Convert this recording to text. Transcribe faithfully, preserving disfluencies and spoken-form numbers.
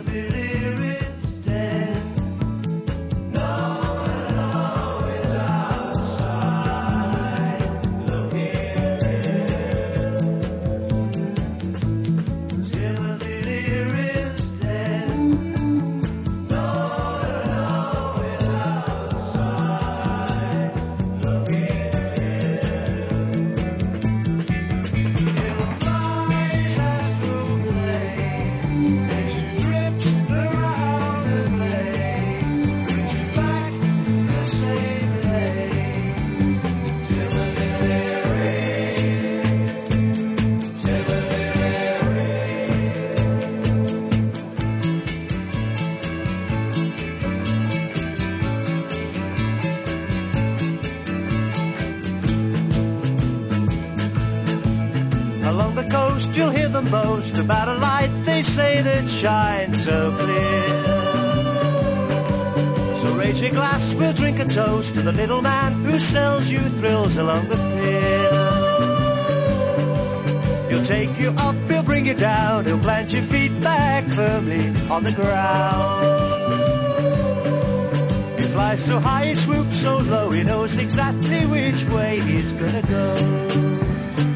Along the coast you'll hear them boast about a light they say that shines so clear. So raise your glass, we'll drink a toast to the little man who sells you thrills along the pier. He'll take you up, he'll bring you down, he'll plant your feet back firmly on the ground. He flies so high, he swoops so low, he knows exactly which way he's gonna go.